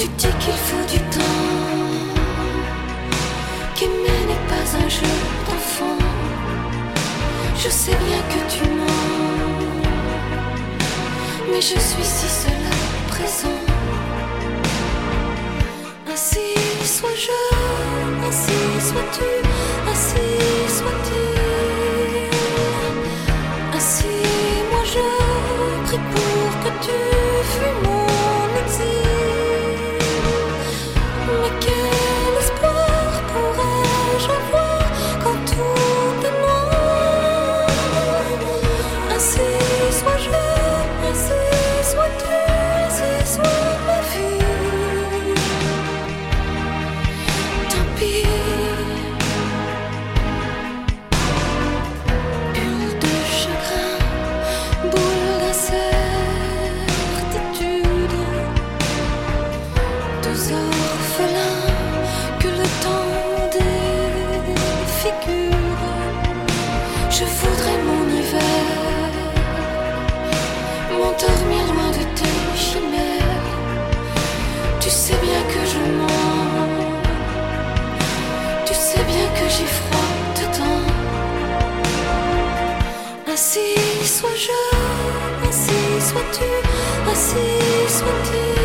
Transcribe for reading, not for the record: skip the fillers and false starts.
Tu dis qu'il faut du temps, qu'aimer n'est pas un jeu d'enfant. Je sais bien que tu mens, mais je suis si seule à présent. Ainsi sois-je, ainsi sois-tu, ainsi sois-tu. Ainsi moi je prie pour que tu fuis mon exil. Mais quel espoir pourrais-je avoir quand tout est noir? Ainsi sois-je, ainsi sois-tu, ainsi soit ma vie. Tant pis. Bulle de chagrin, boule d'incertitude. Deux orphelins que le temps défigure. Je voudrais mon hiver, m'endormir loin de tes chimères. Tu sais bien que je mens, tu sais bien que j'ai froid dedans. Ainsi sois-je, ainsi sois-tu, ainsi sois-tu.